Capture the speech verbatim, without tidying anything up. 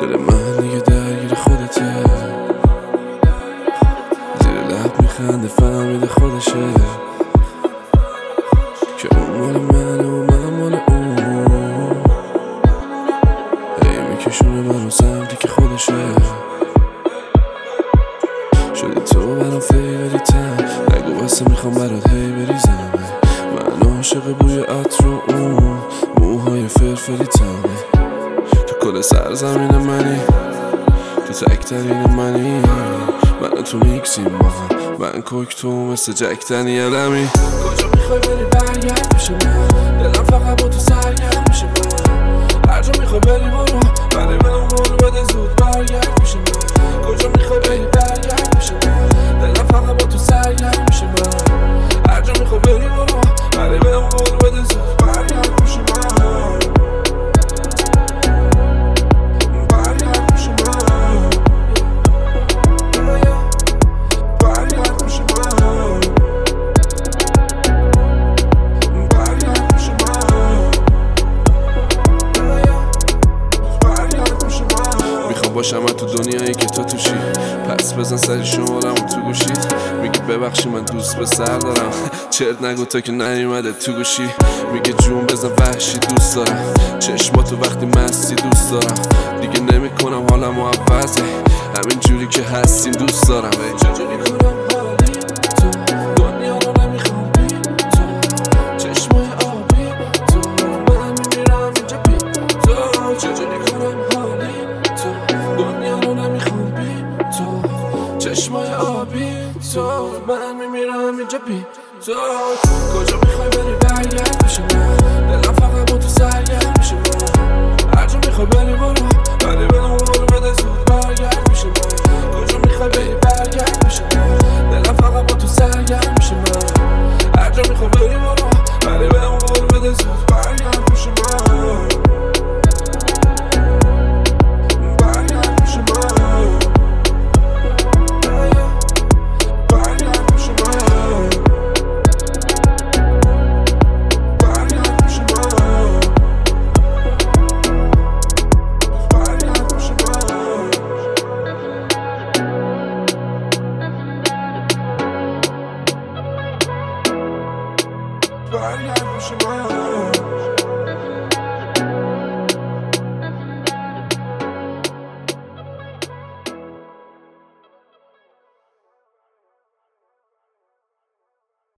دل من دیگه درگیر خودته، زیر لب میخنده فهمیده خودشه که اون مال منه و من مال اون. هی میکشونه منو سمتی که خودشه. شدی تو برام فیوری تم، نگو واسه میخوام برات هی بریزم. من عاشق بوی عطر و اون موهای فرفری تمه. تو کل سرزمین منی، تو تکترین منی. من تو میکسیم با هم، من کوک تو مثل جک دنیلمی. کجا میخوای بری برگرد پیش من، دلم فقط با تو سرگرم میشه من. هر جا میخوای بری برو، ولی من اون بده زود برگرد پیش من. کجا میخوای بری برگرد پیش من، دلم فقط با تو سرگرم میشه من. هر جا میخوای بری برو، ولی من اون بده زود برگرد پیش من. باشم من تو دنیایی که تو توشی، پس بزن سری شمارم تو گوشید. میگی ببخشی من دوست به سر دارم، چرت نگو تا که نیومده تو گوشی. میگه جون بزن وحشی دوست دارم، چشماتو وقتی مستی دوست دارم. دیگه نمیکنم حالمو عوضه، همین جوری که هستیم دوست دارم. چجوری کنم حالی تو دنیا رو نمیخوام بی تو، چشمای آبی تو من میمیرم اینجا بی تو. چجوری کنم حالی تو دنیا رو نمیخوام بی تو، چشمای آبی تو من میمیرم اینجا بی تو. کجا میخوای بری برگرد پیش من، دلم فقط با تو سرگرم میشه من. هر جا میخوای بری برو، ولی من اون رو بده زود برگرد پیش من. کجا میخوای بری برگرد پیش من، دلم فقط با تو سرگرم میشه من. هر جا میخوای بری برو، ولی من اون رو بده زود برگرد پیش من. Bye, yeah,